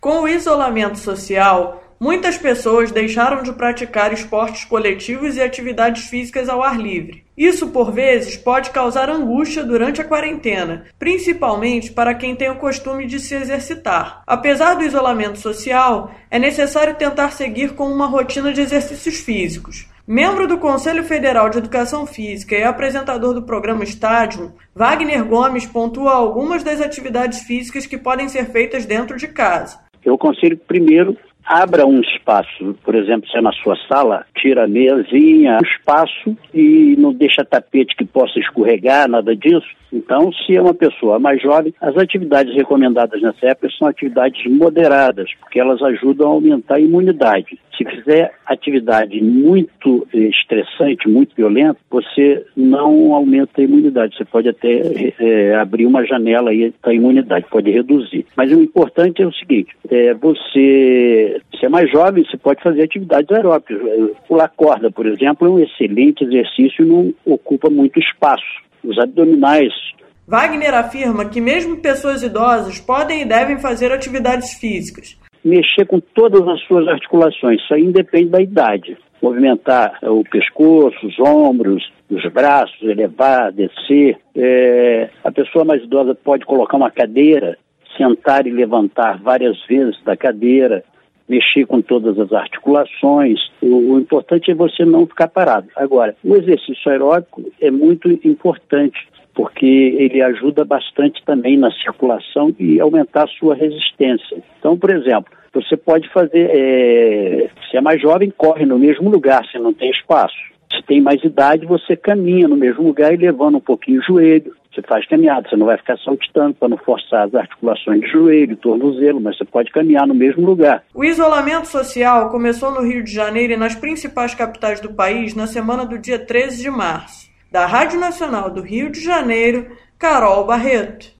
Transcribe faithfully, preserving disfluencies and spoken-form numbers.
Com o isolamento social, muitas pessoas deixaram de praticar esportes coletivos e atividades físicas ao ar livre. Isso, por vezes, pode causar angústia durante a quarentena, principalmente para quem tem o costume de se exercitar. Apesar do isolamento social, é necessário tentar seguir com uma rotina de exercícios físicos. Membro do Conselho Federal de Educação Física e apresentador do programa Estádio, Wagner Gomes pontua algumas das atividades físicas que podem ser feitas dentro de casa. Eu aconselho que primeiro abra um espaço, por exemplo, se é na sua sala, tira a mesinha, um espaço e não deixa tapete que possa escorregar, nada disso. Então, se é uma pessoa mais jovem, as atividades recomendadas nessa época são atividades moderadas, porque elas ajudam a aumentar a imunidade. Se fizer atividade muito estressante, muito violenta, você não aumenta a imunidade. Você pode até é, abrir uma janela aí da imunidade, pode reduzir. Mas o importante é o seguinte, é, você, se é mais jovem, você pode fazer atividades aeróbicas. Pular corda, por exemplo, é um excelente exercício e não ocupa muito espaço. Os abdominais. Wagner afirma que mesmo pessoas idosas podem e devem fazer atividades físicas. Mexer com todas as suas articulações, isso aí independe da idade. Movimentar o pescoço, os ombros, os braços, elevar, descer. É, a pessoa mais idosa pode colocar uma cadeira, sentar e levantar várias vezes da cadeira, mexer com todas as articulações. O, o importante é você não ficar parado. Agora, o exercício aeróbico é muito importante, porque ele ajuda bastante também na circulação e aumentar a sua resistência. Então, por exemplo, você pode fazer, é, se é mais jovem, corre no mesmo lugar, se não tem espaço. Se tem mais idade, você caminha no mesmo lugar e levando um pouquinho o joelho. Você faz caminhada, você não vai ficar saltitando para não forçar as articulações de joelho, tornozelo, mas você pode caminhar no mesmo lugar. O isolamento social começou no Rio de Janeiro e nas principais capitais do país na semana do dia treze de março. Da Rádio Nacional do Rio de Janeiro, Carol Barreto.